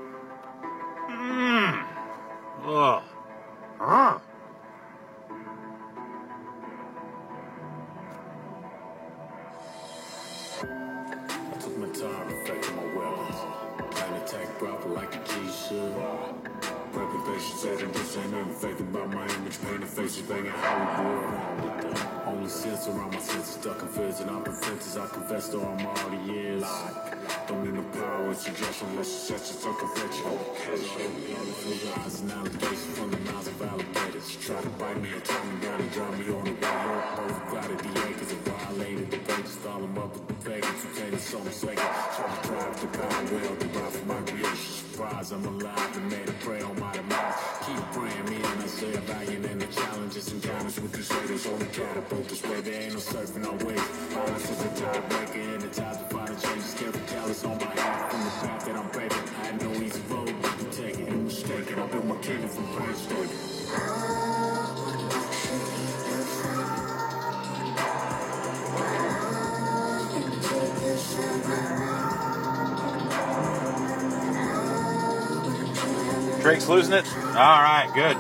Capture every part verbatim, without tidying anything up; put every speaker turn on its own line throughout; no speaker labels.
Mmm. Ugh. Huh.
I took my time perfecting my weapons. Plan attack proper like a G should. Prepping patience at him, this ain't nothing fake about my image. Painted faces banging Hollywood wrong with that. Only sense around my senses, stuck in fears and I'm fences. I confess to all my audience. Don't need no power, suggestion, unless you set yourself confession. Through the eyes and allegations from the mouths of alligators. Try to bite me and tie me down and drown me on the way up. Overcrowded the acres and violated the pages. Stall them up with the pagans who can't so mistaken. Try to drive the power well, derived from my creation. Surprise, I'm alive and made a prey on my demise. Keep praying me and I say a valiant and the challenges encounters with these raiders on the catapult. This way there ain't no surfing on waves. Violence is a tiebreaker and the time to find a change. Careful callous on my hand from the path that I'm paving. I had no easy road, but you take it and mistaken. I built my kingdom from brainstorming.
Drake's losing it? All right, good.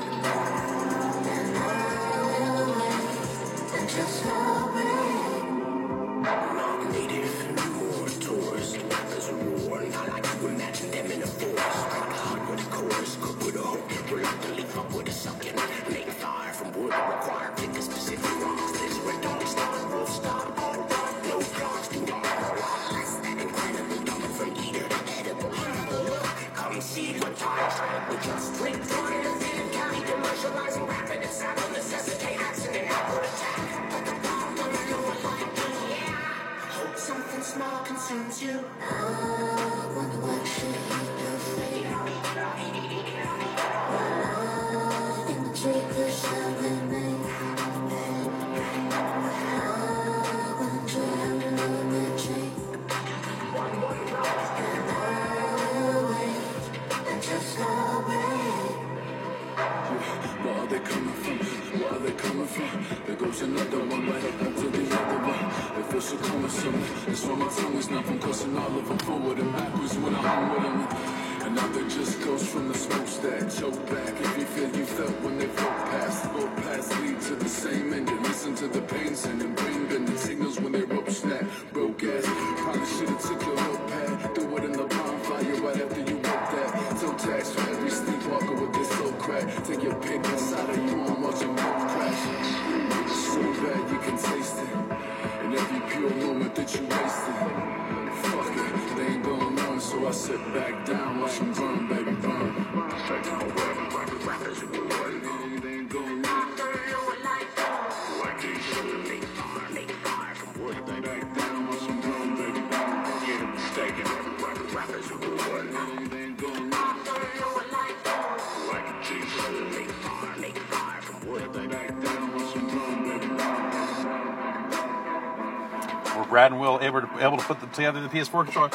Brad and Will able to, able to put them together the P S four controller.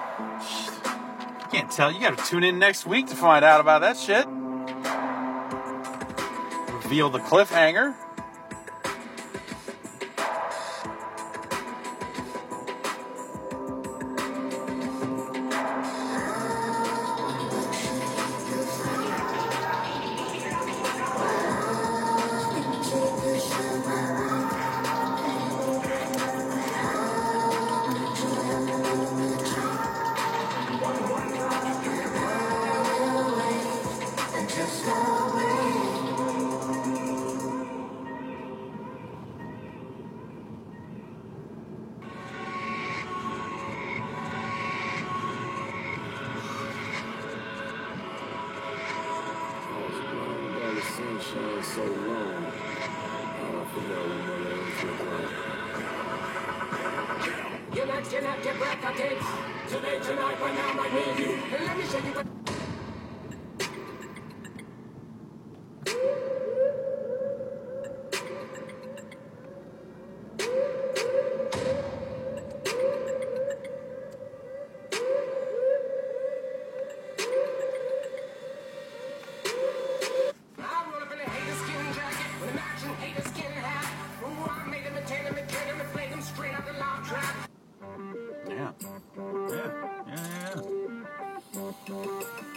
You can't tell. You got to tune in next week to find out about that shit. Reveal the cliffhanger. Yeah. Yeah. Yeah. Yeah.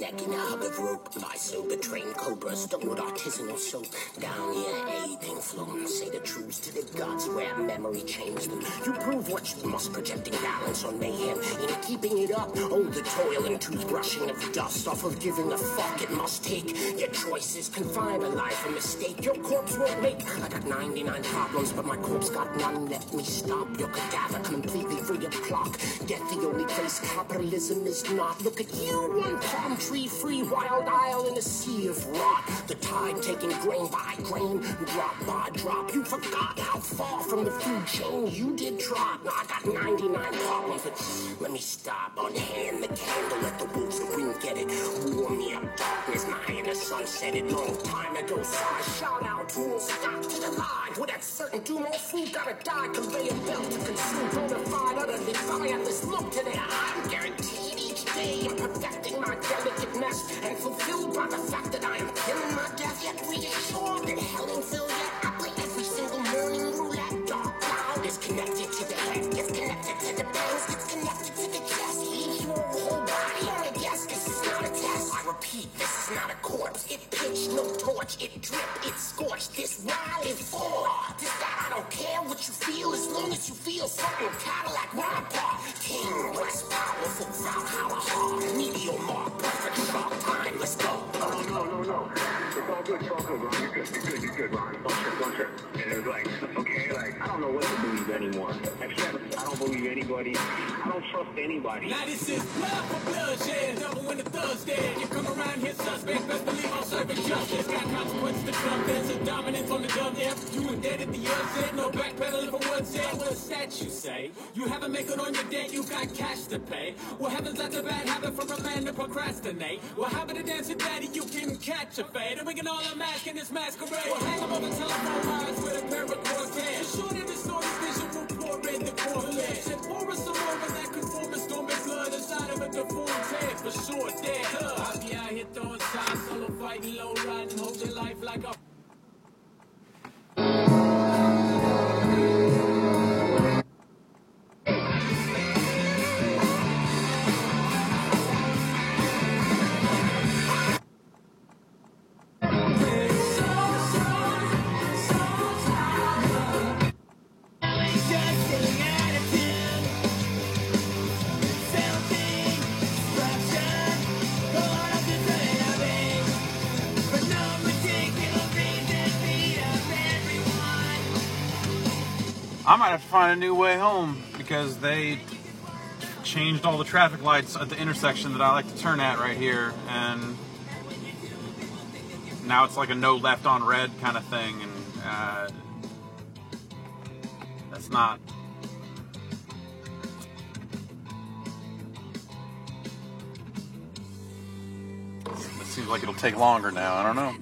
neck in a hub of rope. By sober trained cobras, done with artisanal soap. Down here, anything flown. Say the truths to the gods where memory changed them. You prove what you must, projecting balance on mayhem. In keeping it up, oh, the toil and toothbrushing of dust off of giving a fuck it must take. Your choices confine a life a mistake. Your corpse won't make. I got ninety-nine problems, but my corpse got none. Let me stop your cadaver completely free of clock. Death the only place capitalism is not. Look at you, one palm tree free, wild isle in a sea of rot. The tide taking grain by grain, drop by drop. You forgot how far from the food chain you did trot. Now I got ninety-nine problems, but let me stop. Unhand the candle, let the wolves of wind get it. Warm me up, darkness, nigh in the sunset. It long time ago, so I shout out to stop to the live. With that certain doom, all food gotta die. Convey a belt to consume, bona fide, utterly fireless. Look to their eye, I'm guaranteed each day I'm perfecting my delicate mess. And fulfilled by the fact that I am killing my death. Yet reassured that hell ain't filled yet. I play every single morning roulette. Dark cloud is connected to the head, gets connected to the bangs, gets connected to the chest. Leave your whole body on a guess. This is not a test. I repeat, this is not a corpse. It pitched, no torch, it dripped, it scorched. This wild is for. This that I don't care what you feel as long as you feel something. Cadillac, Rampart, King, West powerful, Valhalla, hard, meteor mark, perfect sharp time. Let's go.
Oh, no, no, no. It's all good, it's all good, Ron. You're good, you're good, you're good, Ron. Don't trip, don't trip. And it was like, okay, like, I don't know what to believe anymore. Except, I don't believe anybody. I don't trust anybody.
Now this is blood for bloodshed, double when the thug's dead. You come around here suspect, best believe I'll serve it justice. Got consequence to Trump, there's a dominance on the dumb there. You and dead at the outset, no backpedaling for what's said. What's that you say? You haven't make it on your debt, you got cash to pay. What happens that's a bad habit for a man to procrastinate? What happened to dancing daddy, you can catch a fade. And we can all unmask in this masquerade. Well, hang them on the telephone lines with a pair of cords. Sure that the story's visual, poor in the corpse. And pour us some over that conformist, don't make blood inside of a deformed head. For sure, dead. I'll be out here throwing shots, solo fighting, low riding, hold your life like a.
I might have to find a new way home because they changed all the traffic lights at the intersection that I like to turn at right here, and now it's like a no left on red kind of thing, and uh, that's not. It seems like it'll take longer now. I don't know.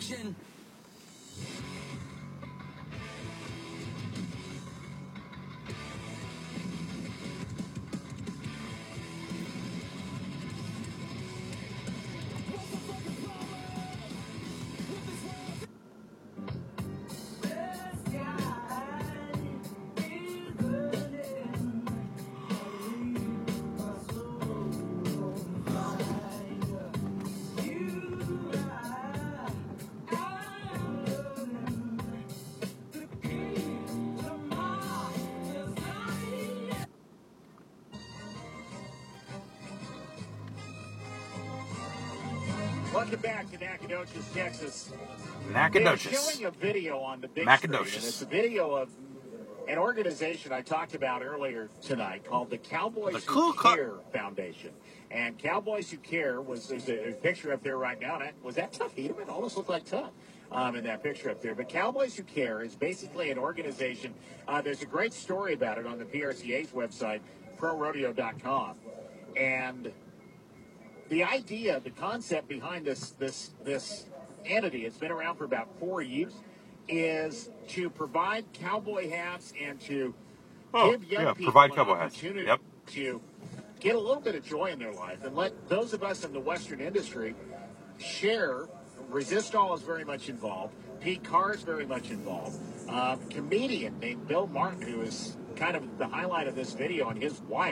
Welcome back to Nacogdoches, Texas.
Nacogdoches.
They're showing a video on the big
Nacogdoches.
screen, and it's a video of an organization I talked about earlier tonight called the Cowboys
The
Who
Ku Klux-
Care Foundation. And Cowboys Who Care was there's a, a picture up there right now. And that, was that Tuff Hedeman? Almost looked like Tuff um, in that picture up there. But Cowboys Who Care is basically an organization. Uh, there's a great story about it on the P R C A's website, pro rodeo dot com. And the idea, the concept behind this this this entity, it's been around for about four years, is to provide cowboy hats and to
Oh,
give young
yeah,
people
provide
an
cowboy hats.
opportunity
Yep.
to get a little bit of joy in their life and let those of us in the Western industry share. Resistol is very much involved. Pete Carr is very much involved. Um, comedian named Bill Martin, who is kind of the highlight of this video, and his wife,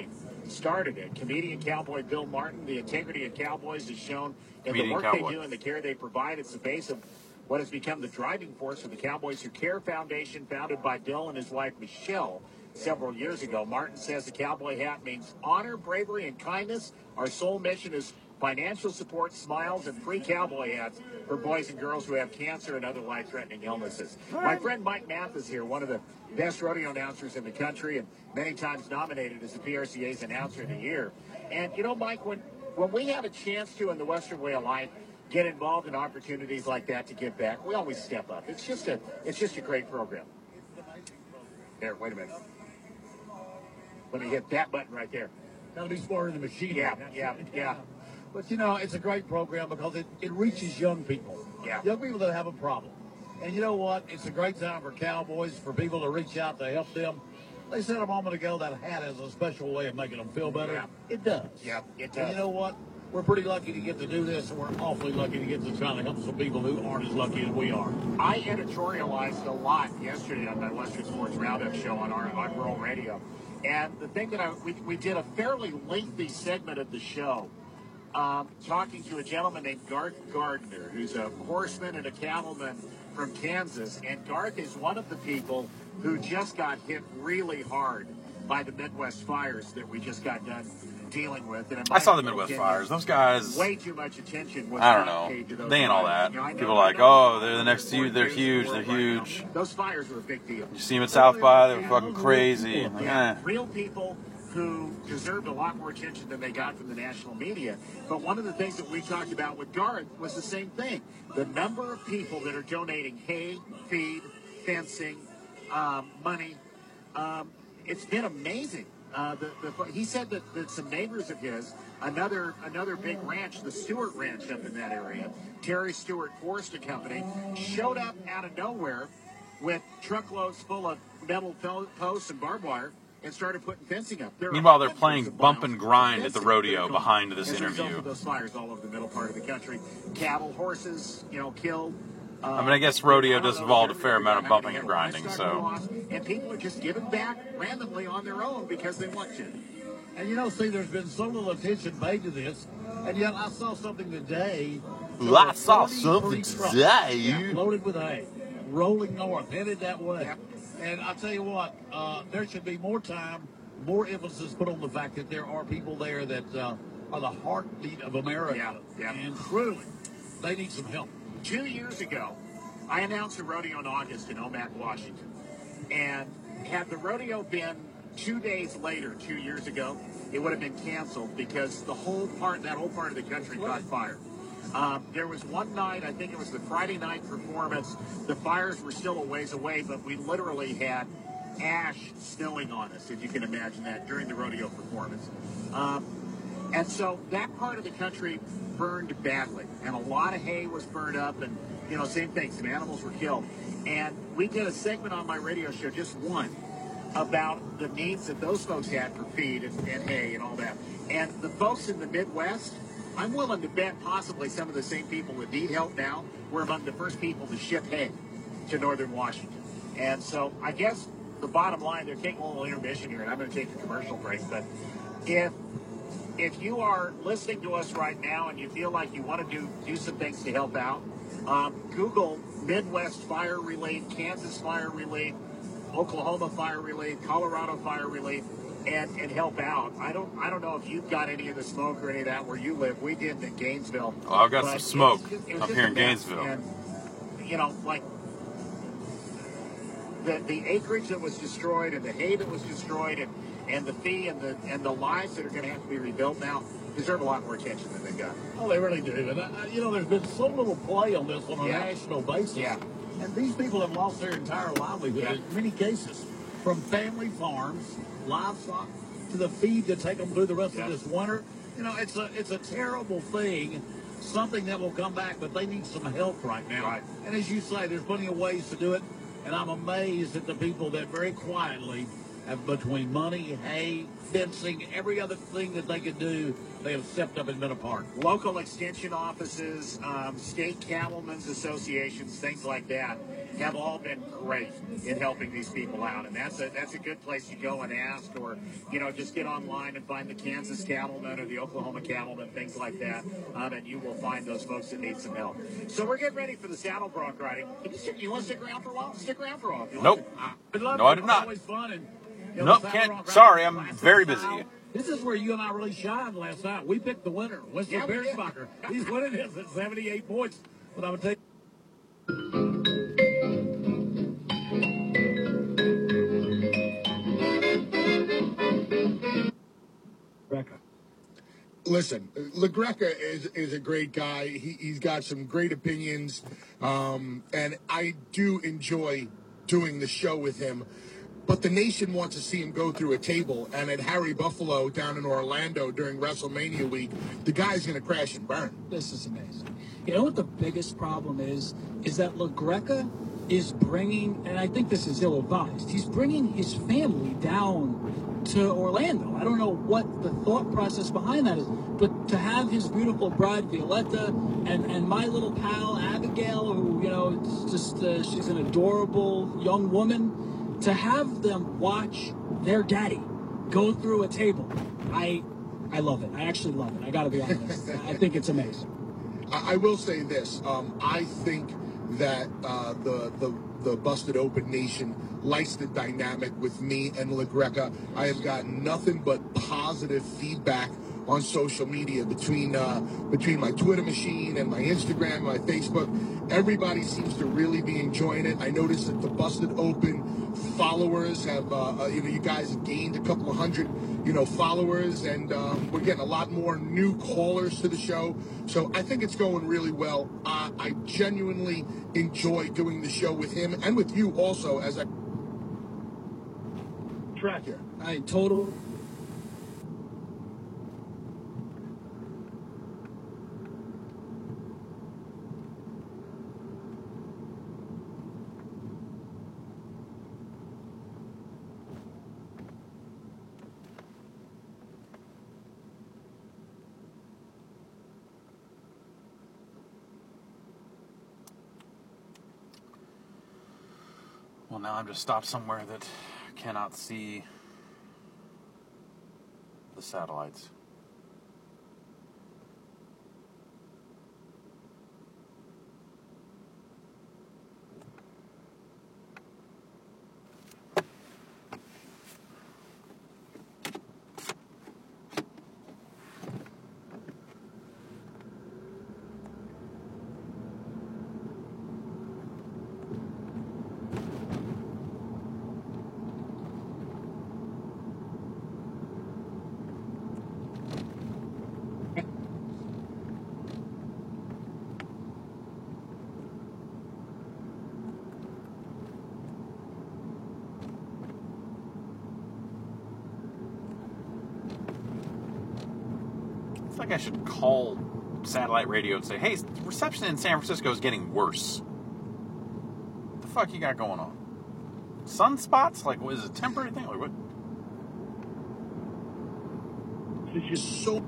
started it. Comedian cowboy Bill Martin. The integrity of Cowboys is shown in the
Comedian
work
cowboy.
they do and the care they provide. It's the base of what has become the driving force for the Cowboys Who Care Foundation, founded by Bill and his wife Michelle several years ago. Martin says the cowboy hat means honor, bravery, and kindness. Our sole mission is financial support, smiles, and free cowboy hats for boys and girls who have cancer and other life-threatening illnesses. My friend Mike Mathis here, one of the best rodeo announcers in the country and many times nominated as the P R C A's Announcer of the Year. And, you know, Mike, when, when we have a chance to in the Western Way of Life get involved in opportunities like that to give back, we always step up. It's just a, it's just a great program. There, wait a minute. Let me hit that button right there.
Gotta be smarter than the machine.
Yeah, yeah, yeah.
But, you know, it's a great program because it, it reaches young people.
Yeah.
Young people that have a problem. And you know what? It's a great time for Cowboys, for people to reach out to help them. They said a moment ago that hat has a special way of making them feel better.
Yeah.
It does.
Yeah, it
And
does.
you know what? We're pretty lucky to get to do this, and we're awfully lucky to get to try to help some people who aren't as lucky as we are.
I editorialized a lot yesterday on my Western Sports Roundup show on our on Rural Radio. And the thing that I, we, we did a fairly lengthy segment of the show um, talking to a gentleman named Garth Gardner, who's a horseman and a cattleman from Kansas. And Garth is one of the people who just got hit really hard by the Midwest fires that we just got done dealing with. And in
I saw the
my
Midwest
opinion,
fires. Those guys,
way too much attention was
I don't
not paid to
know.
those
They ain't all
fires.
that.
You know, I know-
People are
I
like,
know
oh, they're the next
important
huge. They're
news in the
huge.
world
They're
right now.
huge.
Those fires were a big deal.
You see them at South by, they're fucking crazy. I'm like,
Yeah,
eh.
real people who deserved a lot more attention than they got from the national media. But one of the things that we talked about with Garth was the same thing. The number of people that are donating hay, feed, fencing, um, money, um, it's been amazing. Uh, the, the, he said that, that some neighbors of his, another another big ranch, the Stewart Ranch up in that area, Terry Stewart Forestry Company, showed up out of nowhere with truckloads full of metal po- posts and barbed wire and started putting fencing up. There are
Meanwhile, they're
hundreds
playing
of
Bump
miles
and
of
Grind at the
fencing
rodeo
that are gone
behind this
as a result
interview.
of those fires all over the middle part of the country. Cattle, horses, you know, killed. Uh,
I mean, I guess rodeo
I don't
does
know,
involve a
every-
fair amount of
how many
bumping and
had
grinding,
livestock
so.
were lost, and people are just giving back randomly on their own because they want to.
And you know, see, there's been so little attention paid to this, and yet I saw something today.
Ooh, I saw
forty-three
something
trucks
today.
loaded with hay, rolling north, headed that way.
Yep.
And I tell you what, uh, there should be more time, more emphasis put on the fact that there are people there that uh, are the heartbeat of America.
Yeah, yeah.
And truly, they need some help.
Two years ago, I announced a rodeo in August in Omak, Washington. And had the rodeo been two days later, two years ago, it would have been canceled because the whole part, that whole part of the country caught fire. Um, there was one night, I think it was the Friday night performance, the fires were still a ways away, but we literally had ash snowing on us, if you can imagine that, during the rodeo performance. Um, and so that part of the country burned badly, and a lot of hay was burned up, and, you know, same thing, some animals were killed. And we did a segment on my radio show, just one, about the needs that those folks had for feed and, and hay and all that. And the folks in the Midwest, I'm willing to bet possibly some of the same people that need help now were among the first people to ship hay to northern Washington. And so I guess the bottom line, they're taking a little intermission here, and I'm going to take a commercial break, but if if you are listening to us right now and you feel like you want to do, do some things to help out, um, Google Midwest Fire Relief, Kansas Fire Relief, Oklahoma Fire Relief, Colorado Fire Relief, and, and help out. I don't I don't know if you've got any of the smoke or any of that where you live. We did in Gainesville.
Oh, I've got
But
some
it was
smoke
just- it was
up
just
here
a
in
mess.
Gainesville.
And, you know, like the the acreage that was destroyed and the hay that was destroyed and, and the fee and the and the lives that are going to have to be rebuilt now deserve a lot more attention than they got.
Oh, they really do. And, uh, you know, there's been so little play on this on a
Yeah.
national basis.
Yeah.
And these people have lost their entire livelihood
Yeah.
in many cases, from family farms, livestock, to the feed to take them through the rest
Yeah.
of this winter. You know, it's a it's a terrible thing, something that will come back, but they need some help right now.
Right.
And as you say, there's plenty of ways to do it. And I'm amazed at the people that very quietly have, between money, hay, fencing, every other thing that they could do, they have stepped up and been a part.
Local extension offices, um, state cattlemen's associations, things like that. have all been great in helping these people out. And that's a that's a good place to go and ask, or, you know, just get online and find the Kansas Cattlemen or the Oklahoma Cattlemen, things like that, um, and you will find those folks that need some help. So we're getting ready for the saddle bronc riding. Can you, stick, you want to stick around for a while? Stick around for a while. You want
Nope.
to-
I'd love
No,
to.
I did not.
Always fun and, you know,
Nope,
the
can't-
Saddle Rock
sorry,
Riding
I'm
classic
very
style.
busy.
This is where you and I really shined last night. We picked the winner, Whistler
Yeah, we did.
Bearsbacher. He's winning this at seventy-eight points. But I'm going to tell you. Rebecca.
Listen, LaGreca is is a great guy. He, he's got some great opinions, um, and I do enjoy doing the show with him. But the nation wants to see him go through a table, and at Harry Buffalo down in Orlando during WrestleMania week, the guy's going to crash and burn.
This is amazing. You know what the biggest problem is? Is that LaGreca is bringing, and I think this is ill-advised, he's bringing his family down to Orlando. I don't know what the thought process behind that is, but to have his beautiful bride Violetta and, and my little pal Abigail, who, you know, it's just uh, she's an adorable young woman, to have them watch their daddy go through a table, I I love it. I actually love it. I got to be honest. I think it's amazing.
I, I will say this. Um, I think that uh, the, the the Busted Open Nation likes the dynamic with me and LaGreca. I have gotten nothing but positive feedback on social media between uh, between my Twitter machine and my Instagram, my Facebook. Everybody seems to really be enjoying it. I noticed that the Busted Open followers have, uh, uh, you know, you guys have gained a couple of hundred, you know, followers, and um, we're getting a lot more new callers to the show. So I think it's going really well. Uh, I genuinely enjoy doing the show with him and with you also as I track here.
I total.
Well, now I'm just stopped somewhere that cannot see the satellites. It's like I should call satellite radio and say, hey, reception in San Francisco is getting worse. What the fuck you got going on? Sunspots? Like, what is it, a temporary thing? Like, what?
It's just so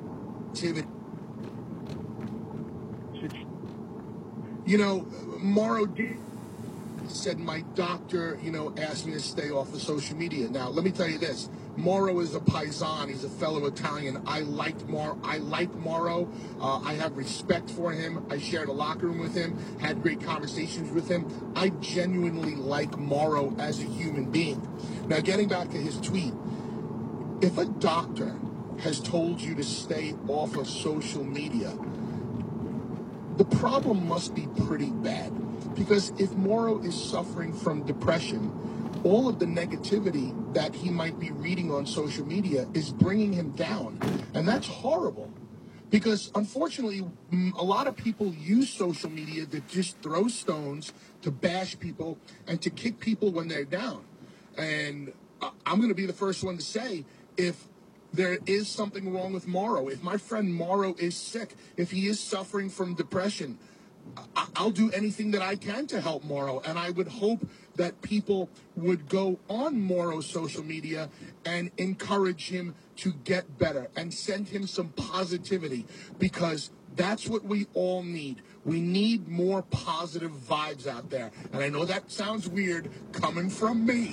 you know, Morrow did said my doctor, you know, asked me to stay off of social media. Now, let me tell you this. Morrow is a paisan. He's a fellow Italian. I liked Mor- I like Morrow. Uh, I have respect for him. I shared a locker room with him, had great conversations with him. I genuinely like Morrow as a human being. Now, getting back to his tweet, if a doctor has told you to stay off of social media, the problem must be pretty bad. Because if Morrow is suffering from depression, all of the negativity that he might be reading on social media is bringing him down. And that's horrible. Because unfortunately, a lot of people use social media to just throw stones, to bash people, and to kick people when they're down. And I'm going to be the first one to say, if there is something wrong with Morrow, if my friend Morrow is sick, if he is suffering from depression, I'll do anything that I can to help Morrow, and I would hope that people would go on Morrow's social media and encourage him to get better and send him some positivity, because That's what we all need. We need more positive vibes out there. And I know that sounds weird coming from me.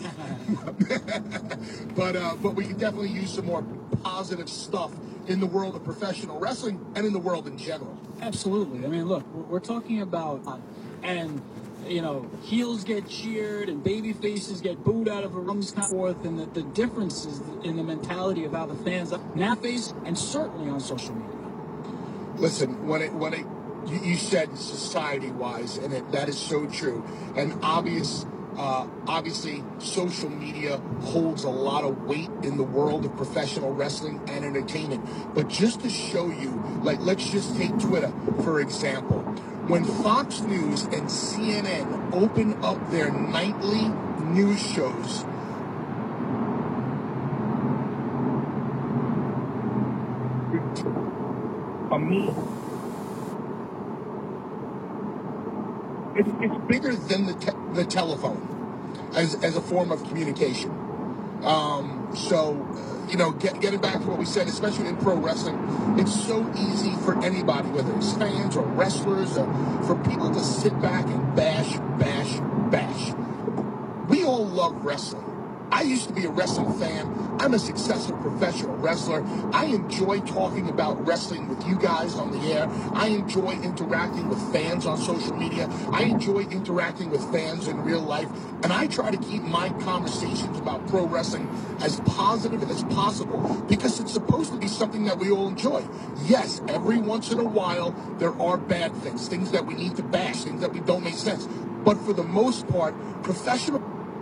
but uh, but we can definitely use some more positive stuff in the world of professional wrestling and in the world in general.
Absolutely. I mean, look, we're, we're talking about, uh, and, you know, heels get cheered and baby faces get booed out of a room and forth, and the, the differences in the mentality of how the fans now face, and certainly on social media.
Listen, when it when it you, you said society-wise, and it, that is so true. And obvious, uh, obviously, social media holds a lot of weight in the world of professional wrestling and entertainment. But just to show you, like, let's just take Twitter, for example. When Fox News and C N N open up their nightly news shows, a me. It's, it's bigger than the te- the telephone as as a form of communication. Um, so, uh, you know, get, getting back to what we said, especially in pro wrestling, it's so easy for anybody, whether it's fans or wrestlers, or for people to sit back and bash, bash, bash. We all love wrestling. I used to be a wrestling fan. I'm a successful professional wrestler. I enjoy talking about wrestling with you guys on the air. I enjoy interacting with fans on social media. I enjoy interacting with fans in real life. And I try to keep my conversations about pro wrestling as positive as possible because it's supposed to be something that we all enjoy. Yes, every once in a while, there are bad things, things that we need to bash, things that we don't make sense. But for the most part, professional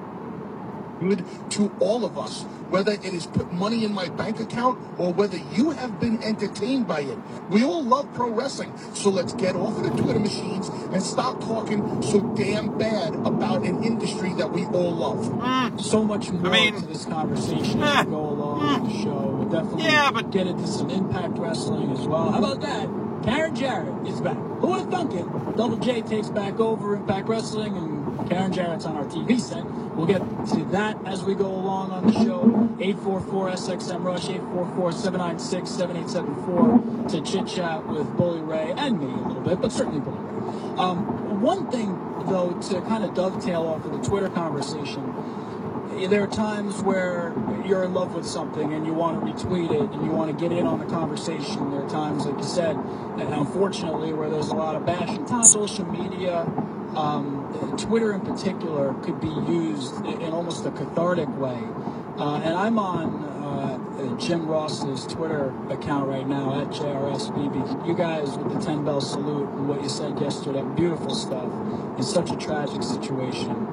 good to all of us, whether it is put money in my bank account or whether you have been entertained by it. We all love pro wrestling, so let's get off of the Twitter machines and stop talking so damn bad about an industry that we all love.
Mm. So much more
I mean,
to this conversation
eh,
as we go along
eh,
in the show. We'll definitely
yeah, but
get into some Impact Wrestling as well. How about that? Karen Jarrett is back. Who would have thunk it? Double J takes back over Impact Wrestling, and Karen Jarrett's on our T V set. We'll get to that as we go along on the show. eight four four S X M Rush, eight four four, seven nine six, seven eight seven four to chit-chat with Bully Ray and me a little bit, but certainly Bully Ray. Um, one thing, though, to kind of dovetail off of the Twitter conversation, there are times where you're in love with something and you want to retweet it and you want to get in on the conversation. There are times, like you said, and unfortunately, where there's a lot of bashing. Social media, um, Twitter in particular, could be used in almost a cathartic way. Uh, and I'm on uh, Jim Ross's Twitter account right now, at J R S B B. You guys with the ten bell salute and what you said yesterday, beautiful stuff. It's such a tragic situation.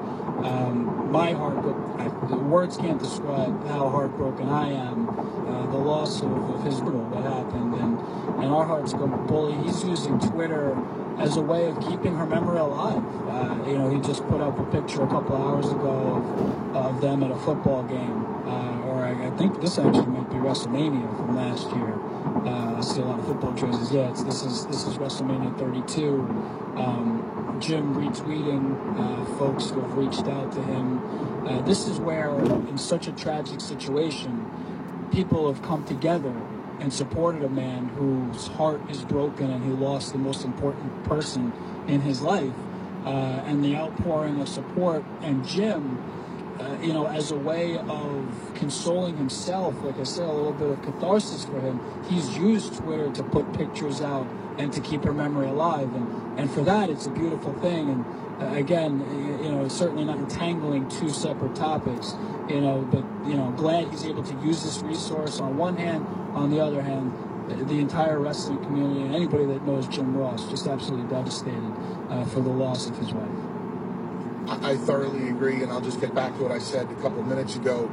Um, my heart, I, the words can't describe how heartbroken I am. Uh, the loss of, of his brother, what happened, and, and our hearts go Bully. He's using Twitter as a way of keeping her memory alive. Uh, you know, he just put up a picture a couple hours ago of, of them at a football game, uh, or I, I think this actually might be WrestleMania from last year. Uh, I see a lot of football jerseys. Yeah, it's, this is this is WrestleMania thirty-two. Um, Jim retweeting uh, folks who have reached out to him. Uh, this is where, in such a tragic situation, people have come together and supported a man whose heart is broken and who lost the most important person in his life. Uh, and the outpouring of support, and Jim, uh, you know, as a way of consoling himself, like I said, a little bit of catharsis for him, he's used Twitter to put pictures out and to keep her memory alive. And, and for that, it's a beautiful thing. And uh, again, you know, it's certainly not entangling two separate topics, you know, but, you know, glad he's able to use this resource on one hand. On the other hand, the entire wrestling community and anybody that knows Jim Ross just absolutely devastated uh, for the loss of his wife.
I, I thoroughly agree, and I'll just get back to what I said a couple of minutes ago.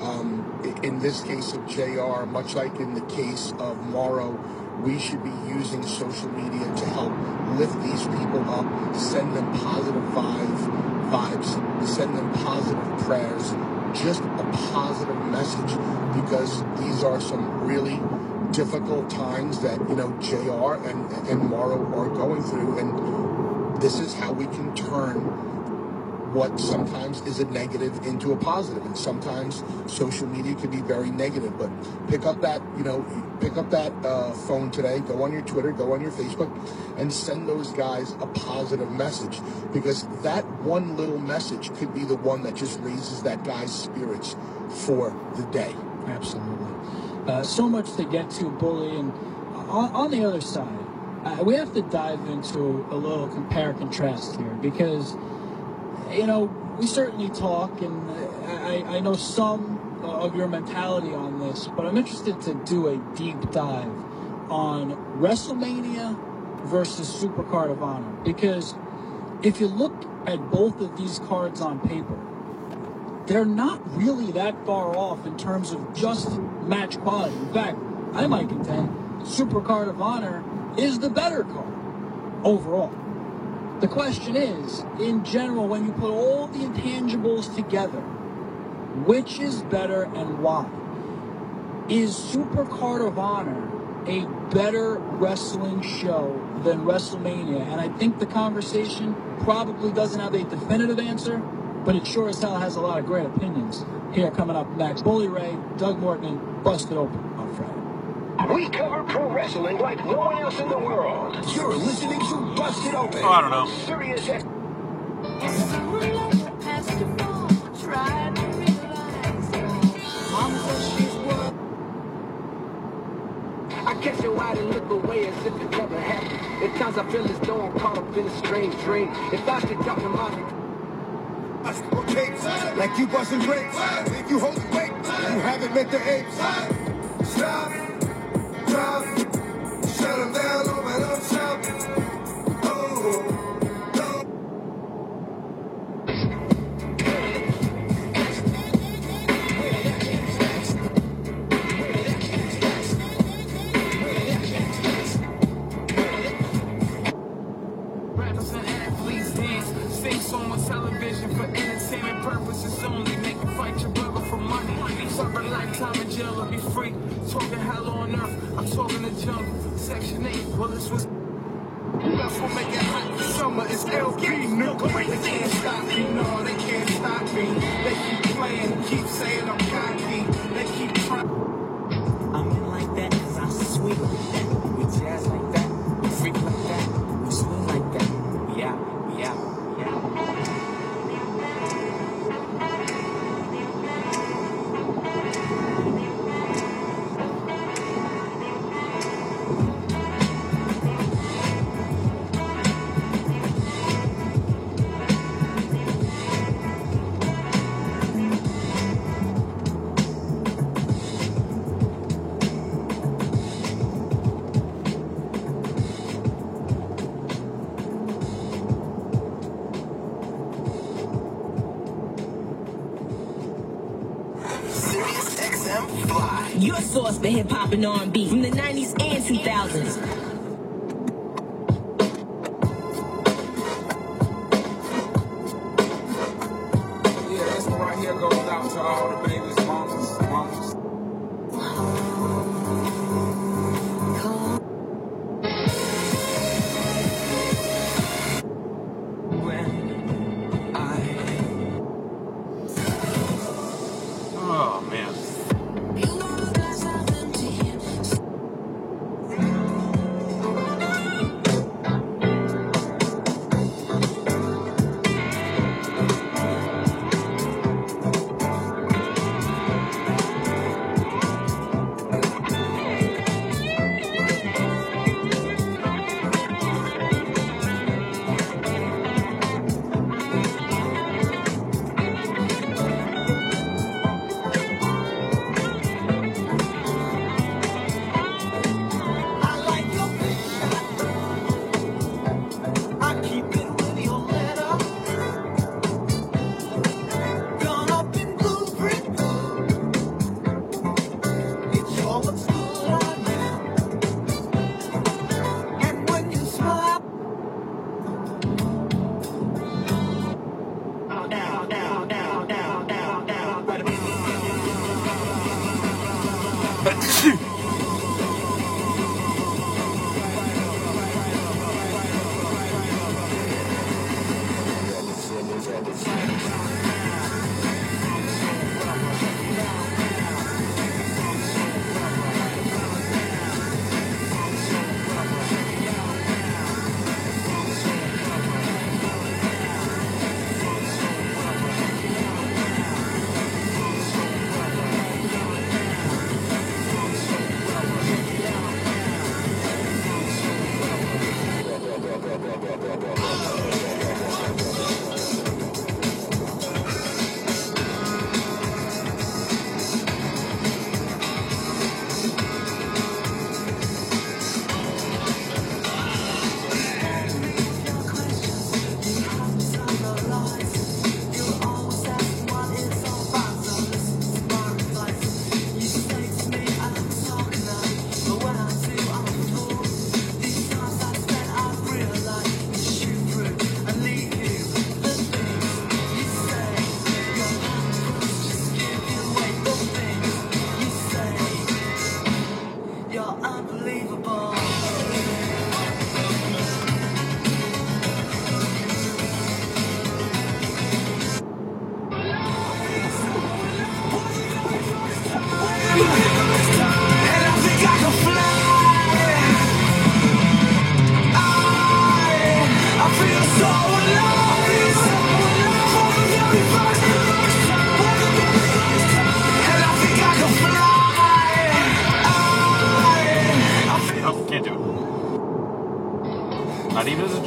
Um, in this case of J R, much like in the case of Morrow, we should be using social media to help lift these people up, send them positive vibe, vibes, send them positive prayers, just a positive message, because these are some really difficult times that, you know, J R and, and Morrow are going through, and this is how we can turn what sometimes is a negative into a positive, and sometimes social media can be very negative. But pick up that, you know, pick up that uh, phone today, go on your Twitter, go on your Facebook, and send those guys a positive message, because that one little message could be the one that just raises that guy's spirits for the day.
Absolutely. Uh, so much to get to, Bully, and on, on the other side, uh, we have to dive into a little compare contrast here, because, you know, we certainly talk, and I, I know some of your mentality on this, but I'm interested to do a deep dive on WrestleMania versus Super Card of Honor, because if you look at both of these cards on paper, they're not really that far off in terms of just match quality. In fact, I might contend Super Card of Honor is the better card overall. The question is, in general, when you put all the intangibles together, which is better and why? Is Super Card of Honor a better wrestling show than WrestleMania? And I think the conversation probably doesn't have a definitive answer, but it sure as hell has a lot of great opinions. Here coming up next, Bully Ray, Doug Morgan, Busted Open on Friday.
We cover pro wrestling like no one else in the world. You're listening to Busted Open.
Oh, I don't know.
Sirius X.
I catch her out and look away as if it never happened. At times I feel as though I'm caught up in a strange dream. If I should drop in my
like you busting grapes, if you hold the weight, you haven't met the apes. Stop, drop, shut them down, open up shop. Oh,
Rappers and athletes dance, face on television for entertainment purposes only. Make you fight your brother for money. Serve a lifetime in jail or be free. Talking hell on earth, I'm talking the jungle. Section eight, well this was. That's what make it hot this summer. It's L P, nigga. They can't stop me, no, they can't stop me. They keep playing, keep saying I'm cocky. They keep trying.
I'm in like that cause I'm sweet like that. We jazz like that, we freak like that, we swing like that. We out, we out, we out.
Your source for hip hop and R and B from the nineties and two thousands.
Yeah, this one right here goes out to all the babies, mamas, mamas.
Oh, man.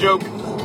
joke.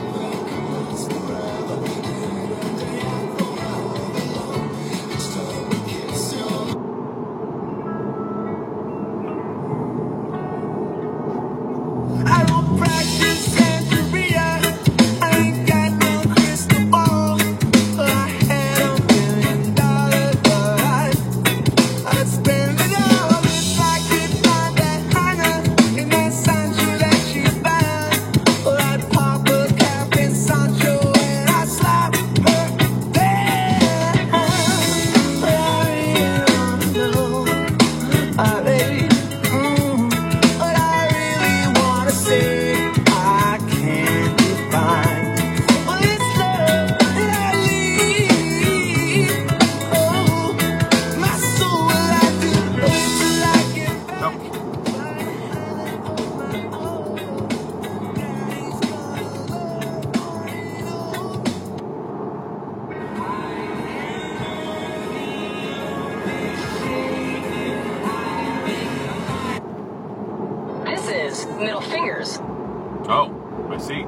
I don't practice Santeria. I ain't got no crystal ball. I had a million dollars, but I, I'd spend it all if I could find that Hannah in that Sancho that she's found. Well, I'd pop a cap in Sancho and I'd slap her down. But I really don't know. I really, mm, but I really wanna say I can't define. Well, it's love that I need. Oh, my soul will have to hurt till I get back.
This is Middle Fingers.
Oh, I see.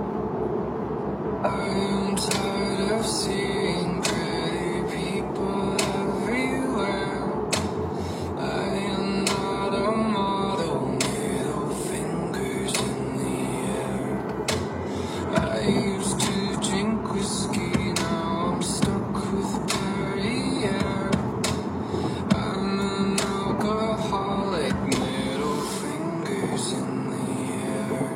I'm tired of seeing pretty people everywhere. I am not a model, middle fingers in the air. I used to drink whiskey, now I'm stuck with Perrier. I'm an alcoholic, middle fingers in the air.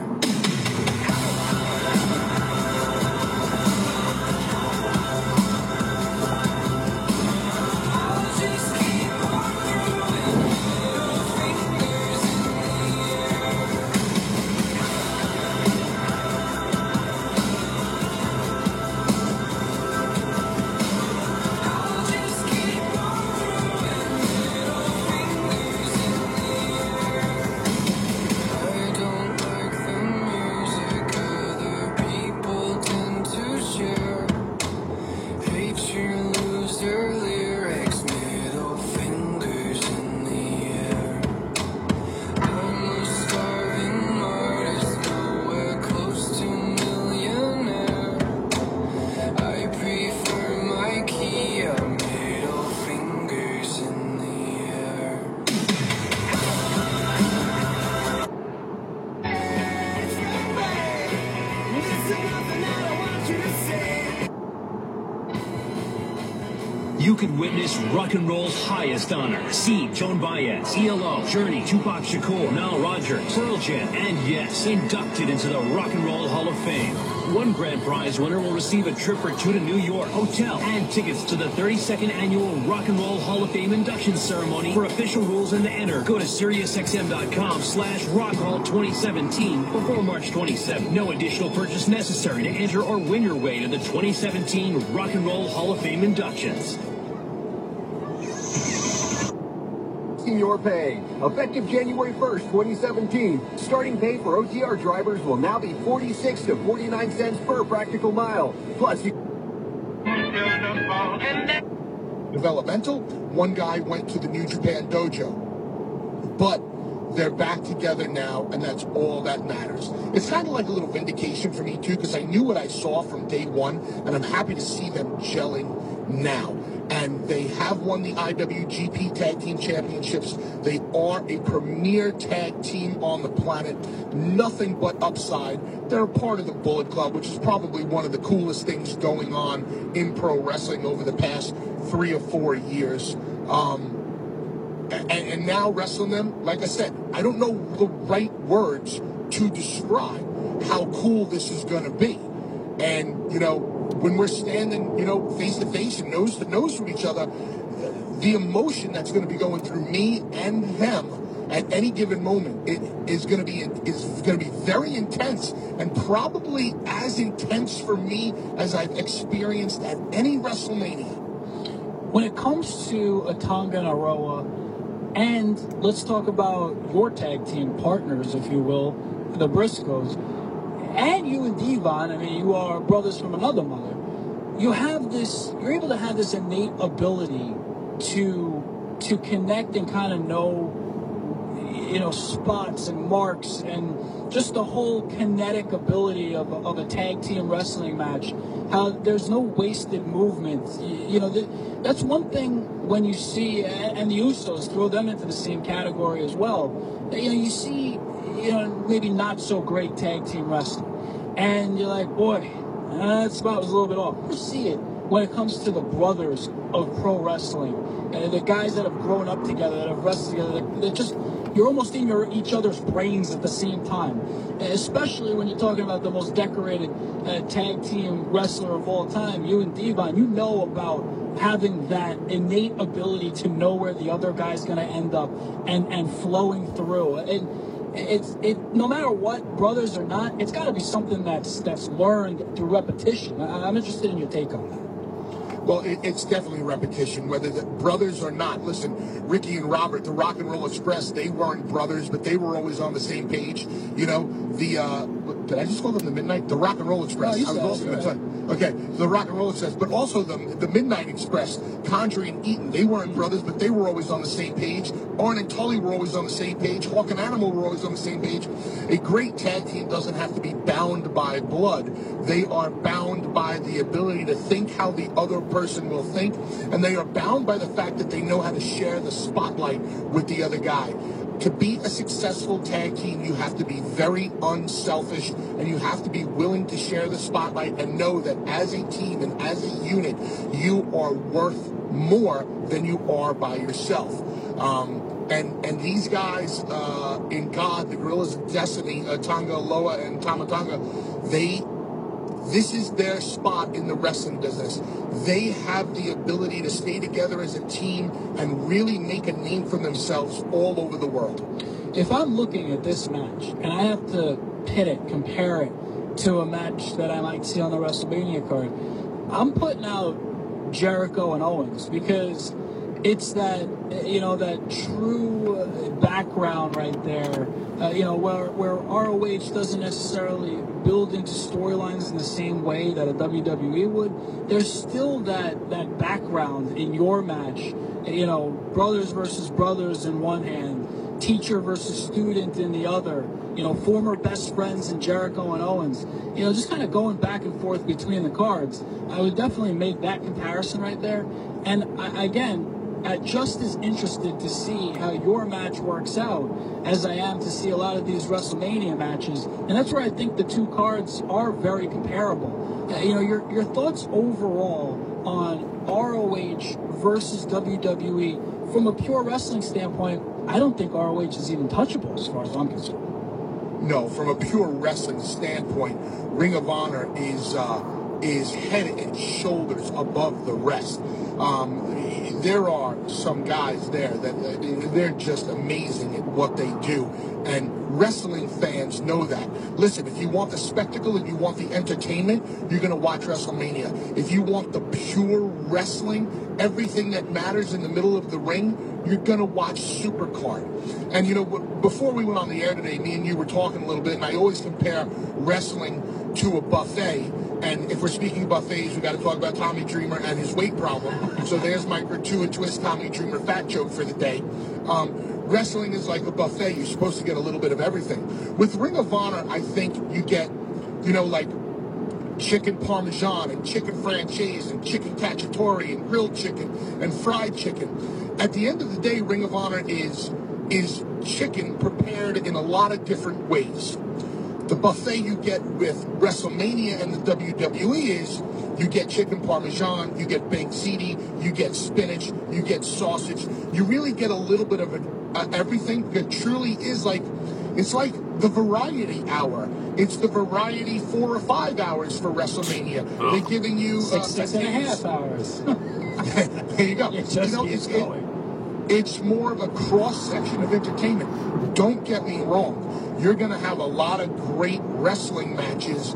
I don't like the music other people tend to share. Hate you lose their lyrics, middle fingers in the air. I'm a starving artist, nowhere close to millionaire. I prefer my Kia, middle fingers in the air.
You could witness rock and roll's highest honor. See Joan Baez, E L O, Journey, Tupac Shakur, Nile Rodgers, Pearl Jam, and yes, inducted into the Rock and Roll Hall of Fame. One grand prize winner will receive a trip or two to New York, hotel, and tickets to the thirty-second annual Rock and Roll Hall of Fame induction ceremony. For official rules and to enter, go to SiriusXM.com slash Rockhall twenty seventeen before March twenty-seventh. No additional purchase necessary to enter or win your way to the twenty seventeen Rock and Roll Hall of Fame inductions.
Your pay. Effective January first, twenty seventeen. Starting pay for O T R drivers will now be forty-six to forty-nine cents per practical mile. Plus, you...
Developmental, one guy went to the New Japan Dojo. But they're back together now, and that's all that matters. It's kind of like a little vindication for me, too, because I knew what I saw from day one, and I'm happy to see them gelling now. And they have won the I W G P Tag Team Championships. They are a premier tag team on the planet. Nothing but upside. They're a part of the Bullet Club, which is probably one of the coolest things going on in pro wrestling over the past three or four years. Um, and, and now wrestling them, like I said, I don't know the right words to describe how cool this is going to be. And, you know, when we're standing, you know, face to face and nose to nose with each other, the emotion that's going to be going through me and them at any given moment, it is going to be is going to be very intense, and probably as intense for me as I've experienced at any WrestleMania.
When it comes to Atanga and Aroa, and let's talk about your tag team partners, if you will, the Briscoes, and you and Devon, I mean, you are brothers from another mother. You have this, you're able to have this innate ability to to connect and kind of know, you know, spots and marks and just the whole kinetic ability of, of a tag team wrestling match. How there's no wasted movement. You, you know, the, that's one thing when you see, and the Usos, throw them into the same category as well. You know, you see, you know, maybe not so great tag team wrestling. And you're like, boy, that spot was a little bit off. You see it when it comes to the brothers of pro wrestling. And the guys that have grown up together, that have wrestled together, they're, they're just, you're almost in your each other's brains at the same time. Especially when you're talking about the most decorated uh, tag team wrestler of all time, you and Devon. You know about having that innate ability to know where the other guy's going to end up and, and flowing through. And it's it no matter what, brothers or not, it's got to be something that's that's learned through repetition. I, I'm interested in your take on that.
Well, it, it's definitely repetition, whether the brothers or not. Listen, Ricky and Robert, the Rock and Roll Express, they weren't brothers, but they were always on the same page. You know, the, uh, did I just call them the Midnight? The Rock and Roll Express.
No, you
I was
said
also
it,
going to
right.
say. Okay, the Rock and Roll Express, but also the the Midnight Express, Condrey and Eaton, they weren't brothers, but they were always on the same page. Arn and Tully were always on the same page. Hawk and Animal were always on the same page. A great tag team doesn't have to be bound by blood. They are bound by the ability to think how the other person will think, and they are bound by the fact that they know how to share the spotlight with the other guy. To be a successful tag team, you have to be very unselfish, and you have to be willing to share the spotlight and know that as a team and as a unit, you are worth more than you are by yourself. Um, and and these guys uh, in God, the Gorillas of Destiny, uh, Tonga Loa and Tama Tonga, they, this is their spot in the wrestling business. They have the ability to stay together as a team and really make a name for themselves all over the world.
If I'm looking at this match and I have to pit it, compare it to a match that I might see on the WrestleMania card, I'm putting out Jericho and Owens because it's that, you know, that true background right there, uh, you know, where, where R O H doesn't necessarily build into storylines in the same way that a W W E would. There's still that, that background in your match, you know, brothers versus brothers in one hand, teacher versus student in the other, you know, former best friends in Jericho and Owens, you know, just kind of going back and forth between the cards. I would definitely make that comparison right there. And I, again, I'm just as interested to see how your match works out as I am to see a lot of these WrestleMania matches. And that's where I think the two cards are very comparable. Uh, you know, your your thoughts overall on R O H versus W W E from a pure wrestling standpoint. I don't think R O H is even touchable as far as I'm concerned.
No, from a pure wrestling standpoint, Ring of Honor is uh, is head and shoulders above the rest. Um, there are some guys there that uh, they're just amazing at what they do, and wrestling fans know that. Listen, if you want the spectacle, if you want the entertainment, you're going to watch WrestleMania. If you want the pure wrestling, everything that matters in the middle of the ring, you're going to watch Supercard. And, you know, before we went on the air today, me and you were talking a little bit, and I always compare wrestling to a buffet. And if we're speaking of buffets, we've got to talk about Tommy Dreamer and his weight problem. So there's my gratuitous Tommy Dreamer fat joke for the day. Um, wrestling is like a buffet. You're supposed to get a little bit of everything. With Ring of Honor, I think you get, you know, like chicken parmesan and chicken franchise and chicken cacciatore and grilled chicken and fried chicken. At the end of the day, Ring of Honor is is chicken prepared in a lot of different ways. The buffet you get with WrestleMania and the W W E is you get chicken parmesan, you get baked ziti, you get spinach, you get sausage. You really get a little bit of a, uh, everything. It truly is like, it's like the variety hour. It's the variety four or five hours for WrestleMania. Ugh. They're giving you uh,
six, six and a half hours.
There you go.
It just
you know,
keeps
it's,
going.
It, it's more of a cross section of entertainment. Don't get me wrong. You're going to have a lot of great wrestling matches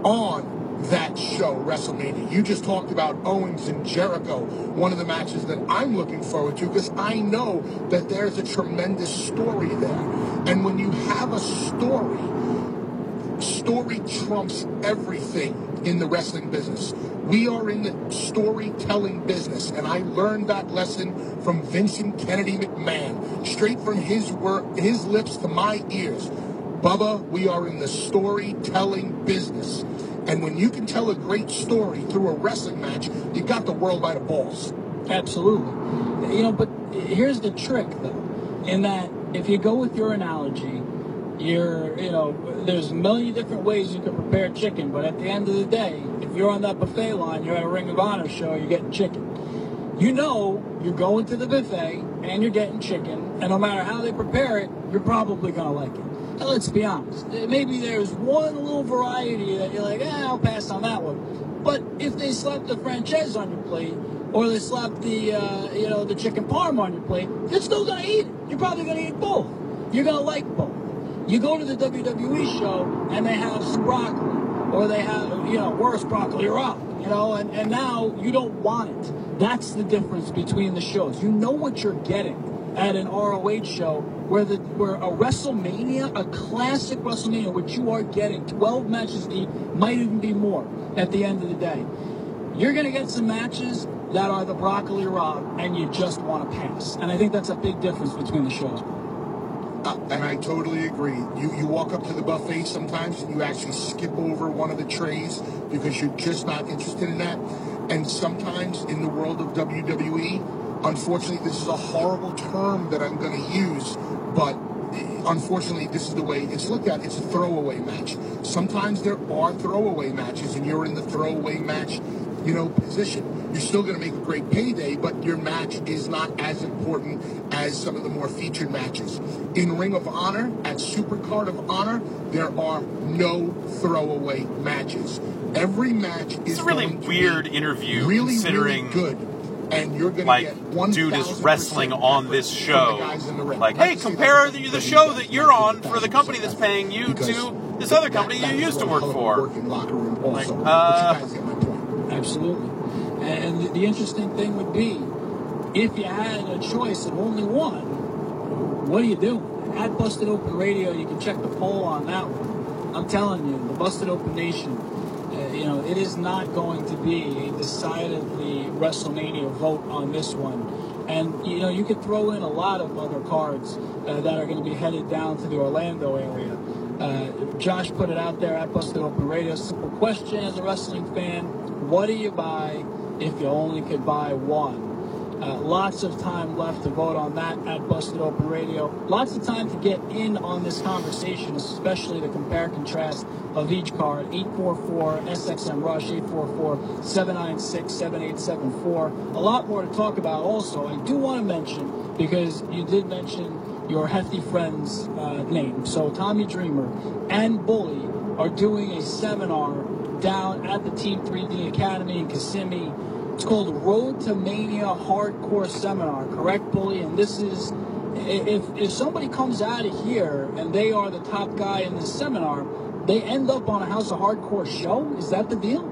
on that show, WrestleMania. You just talked about Owens and Jericho, one of the matches that I'm looking forward to because I know that there's a tremendous story there. And when you have a story, story trumps everything in the wrestling business. We are in the storytelling business, and I learned that lesson from Vincent Kennedy McMahon, straight from his wor- his lips to my ears. Bubba, we are in the storytelling business. And when you can tell a great story through a wrestling match, you got the world by the balls.
Absolutely. You know, but here's the trick, though, in that if you go with your analogy, you're, you know, there's a million different ways you can prepare chicken, but at the end of the day, if you're on that buffet line, you're at a Ring of Honor show, you're getting chicken. You know you're going to the buffet and you're getting chicken, and no matter how they prepare it, you're probably going to like it. Now, let's be honest. Maybe there's one little variety that you're like, eh, I'll pass on that one. But if they slap the franchise on your plate, or they slap the, uh, you know, the chicken parm on your plate, you're still going to eat it. You're probably going to eat both. You're going to like both. You go to the W W E show, and they have some broccoli, or they have, you know, worse broccoli raw, you know, and, and now you don't want it. That's the difference between the shows. You know what you're getting at an R O H show, where the where a WrestleMania, a classic WrestleMania, which you are getting twelve matches deep, might even be more at the end of the day. You're going to get some matches that are the broccoli raw, and you just want to pass. And I think that's a big difference between the shows.
Uh, and I totally agree. You you walk up to the buffet sometimes and you actually skip over one of the trays because you're just not interested in that. And sometimes in the world of W W E, unfortunately, this is a horrible term that I'm going to use, but unfortunately, this is the way it's looked at. It's a throwaway match. Sometimes there are throwaway matches, and you're in the throwaway match, you know, position. You're still going to make a great payday, but your match is not as important as some of the more featured matches. In Ring of Honor, at Supercard of Honor, there are no throwaway matches. Every match is
It's a really
going to
weird
be
interview,
really,
considering
really good. And you're going
like
to get one
dude is wrestling on this show. Like, hey, compare the, the show that you're on for the company that's paying you to this other company you used to work for. Like, uh,
Absolutely. And the, the interesting thing would be, if you had a choice of only one, what do you do? At Busted Open Radio, you can check the poll on that one. I'm telling you, the Busted Open Nation, uh, you know, it is not going to be a decidedly WrestleMania vote on this one. And, you know, you could throw in a lot of other cards uh, that are going to be headed down to the Orlando area. Uh, Josh put it out there at Busted Open Radio. Simple question as a wrestling fan: what do you buy if you only could buy one? Uh, lots of time left to vote on that at Busted Open Radio. Lots of time to get in on this conversation, especially the compare and contrast of each card. eight four four S X M Rush, eight four four, seven nine six, seven eight seven four. A lot more to talk about also. I do want to mention, because you did mention your hefty friend's uh, name. So Tommy Dreamer and Bully are doing a seminar down at the Team three D Academy in Kissimmee. It's called Road to Mania Hardcore Seminar, correct, Bully? And this is, if if somebody comes out of here and they are the top guy in this seminar, they end up on a House of Hardcore show? Is that the deal?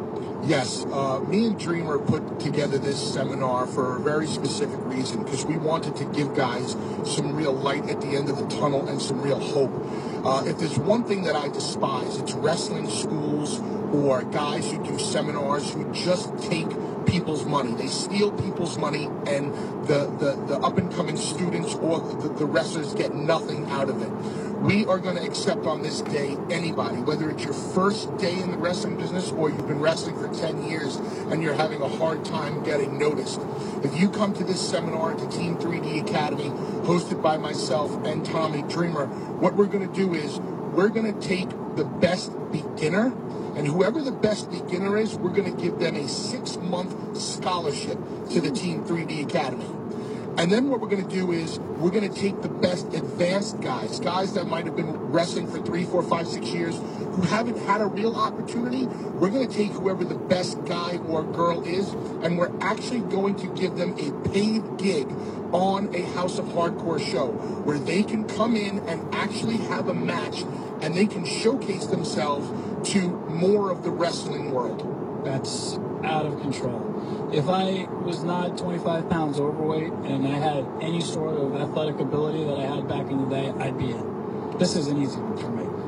Yes, uh, me and Dreamer put together this seminar for a very specific reason, because we wanted to give guys some real light at the end of the tunnel and some real hope. Uh, if there's one thing that I despise, it's wrestling schools or guys who do seminars who just take people's money. They steal people's money, and the, the, the up-and-coming students or the, the wrestlers get nothing out of it. We are going to accept on this day anybody, whether it's your first day in the wrestling business or you've been wrestling for ten years and you're having a hard time getting noticed. If you come to this seminar at the Team three D Academy, hosted by myself and Tommy Dreamer, what we're going to do is we're going to take the best beginner, and whoever the best beginner is, we're going to give them a six-month scholarship to the Team three D Academy. And then what we're going to do is we're going to take the best advanced guys, guys that might have been wrestling for three, four, five, six years, who haven't had a real opportunity. We're going to take whoever the best guy or girl is, and we're actually going to give them a paid gig on a House of Hardcore show where they can come in and actually have a match, and they can showcase themselves to more of the wrestling world.
That's out of control. If I was not twenty-five pounds overweight and I had any sort of athletic ability that I had back in the day, I'd be in. This is an easy one for me.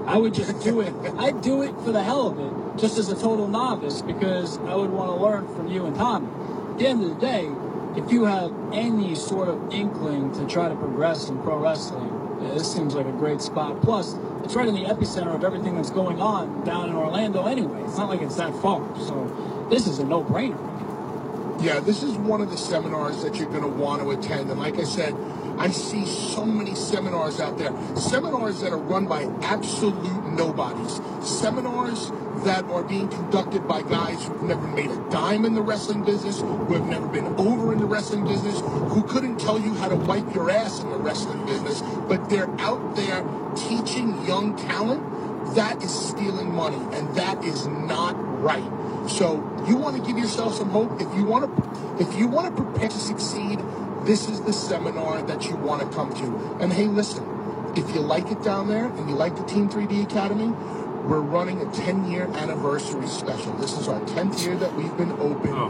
I would just do it. I'd do it for the hell of it, just as a total novice, because I would want to learn from you and Tommy. At the end of the day, if you have any sort of inkling to try to progress in pro wrestling, yeah, this seems like a great spot. Plus, it's right in the epicenter of everything that's going on down in Orlando anyway. It's not like it's that far. So this is a no-brainer.
Yeah, this is one of the seminars that you're going to want to attend. And like I said, I see so many seminars out there. Seminars that are run by absolute nobodies. Seminars that are being conducted by guys who've never made a dime in the wrestling business, who have never been over in the wrestling business, who couldn't tell you how to wipe your ass in the wrestling business, but they're out there teaching young talent. That is stealing money, and that is not right. So you want to give yourself some hope. If you want to, if you want to prepare to succeed, this is the seminar that you want to come to. And hey, listen, if you like it down there and you like the Team three D Academy, we're running a ten-year anniversary special. This is our tenth year that we've been open, oh,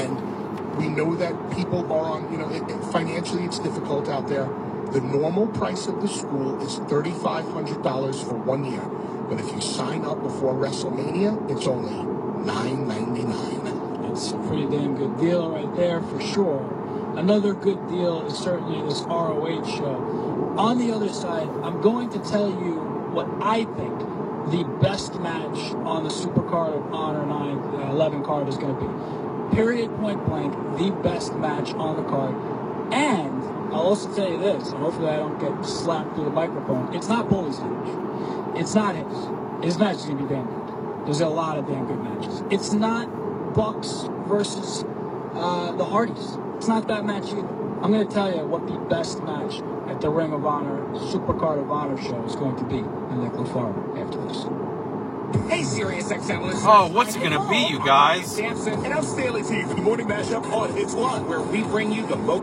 and we know that people are on, you know, it, it, financially it's difficult out there. The normal price of the school is thirty-five hundred dollars for one year. But if you sign up before WrestleMania, it's only nine ninety-nine.
It's a pretty damn good deal right there for sure. Another good deal is certainly this R O H show. On the other side, I'm going to tell you what I think the best match on the Supercard of Honor nine eleven card is going to be. Period, point blank, the best match on the card. And I'll also tell you this, and hopefully I don't get slapped through the microphone. It's not Bully's match. It's not his. His match is going to be damn good. There's a lot of damn good matches. It's not Bucks versus uh, the Hardys. It's not that match either. I'm going to tell you what the best match at the Ring of Honor, Supercard of Honor show is going to be in Lake LaFaro after this.
Hey, Sirius X M listeners.
Oh, what's it going to be, you guys?
Sampson, and I'm Stanley T for the Morning Mashup on Hits One, where we bring you the most.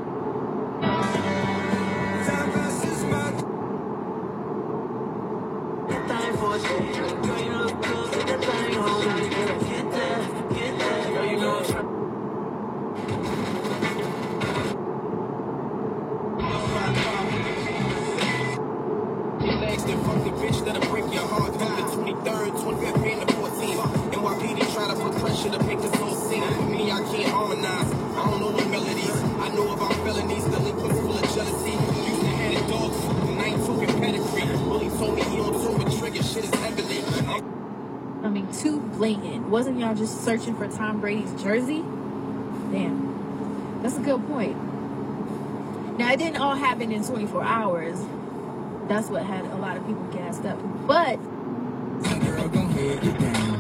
Wasn't y'all just searching for Tom Brady's jersey? Damn. That's a good point. Now, it didn't all happen in twenty-four hours. That's what had a lot of people gassed up. But... Girl, gon' head you down.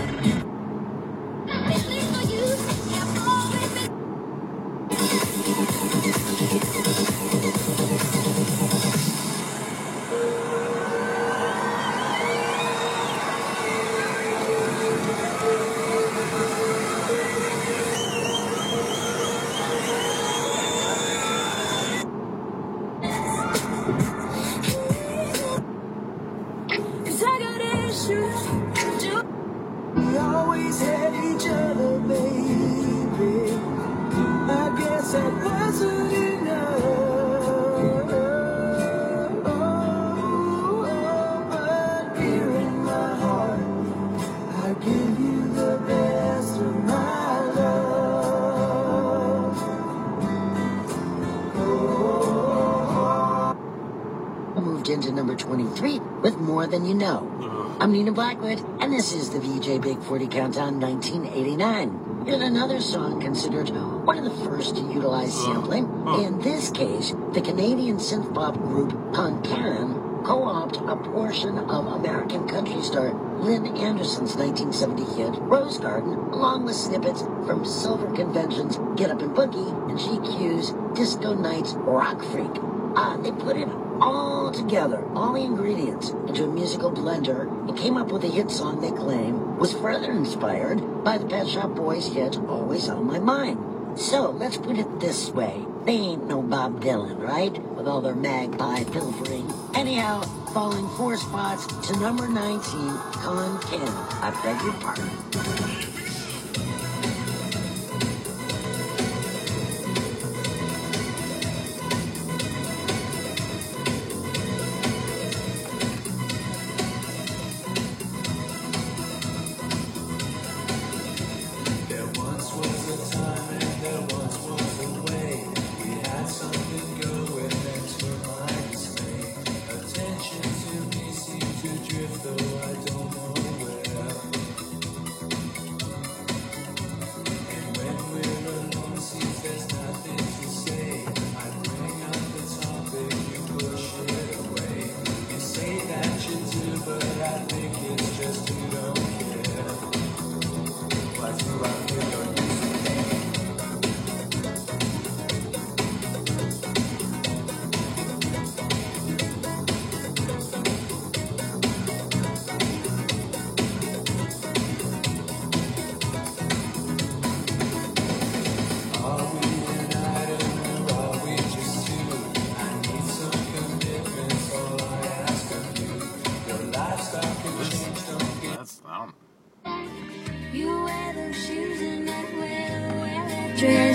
Into number twenty-three with More Than You Know. I'm Nina Blackwood, and this is the V J Big forty Countdown nineteen eighty-nine. Yet another song considered one of the first to utilize sampling. In this case, the Canadian synth-pop group Punk Karen co-opted a portion of American country star Lynn Anderson's nineteen seventy hit Rose Garden, along with snippets from Silver Convention's Get Up and Boogie and G Q's Disco Nights Rock Freak. Uh, they put it all together, all the ingredients, into a musical blender, and came up with a hit song they claim was further inspired by the Pet Shop Boys hit Always On My Mind. So, let's put it this way. They ain't no Bob Dylan, right? With all their magpie pilfering. Anyhow, falling four spots to number nineteen, Con Ken. I beg your pardon.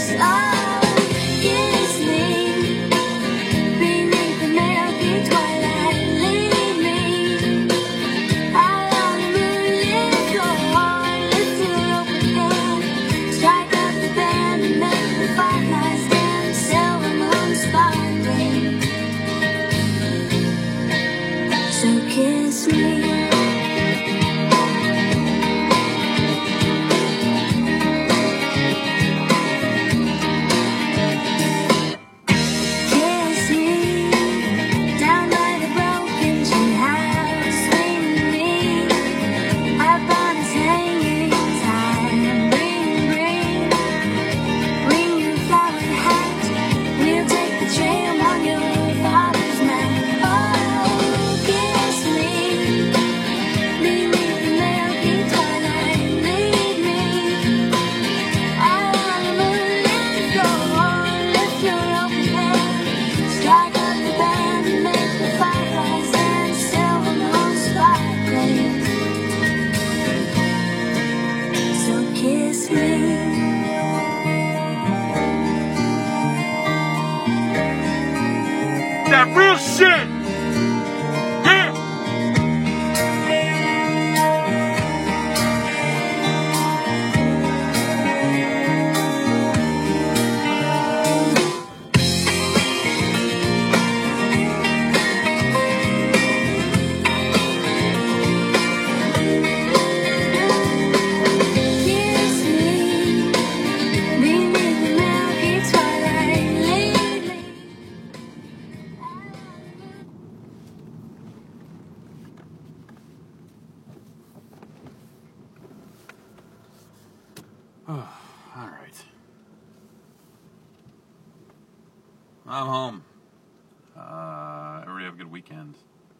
kiss, oh, kiss me. Beneath the milky twilight, lead me. Out on the moonlit floor, lift your open hand. Strike up the band and make the firelights dance. Silver moon sparkling. So kiss me. Kiss me down by the broken tree house. Swing me up on its hanging time. Bring, bring, bring your flowered hat. We'll take the tram on your father's map. Oh, kiss me beneath the milky twilight. Lead me out on the moonlit floor. Lift your open hand. Strike up the band and make the firelights dance. Silver moon sparkling. So kiss me.
That real shit. Yeah.
Kiss me beneath the milky twilight. Lead me.
All right. I'm home. Uh, everybody have a good weekend.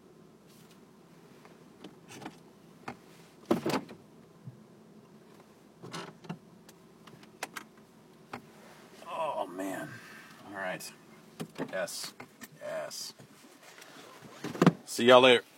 Oh, man. All right. Yes. Yes. See y'all later.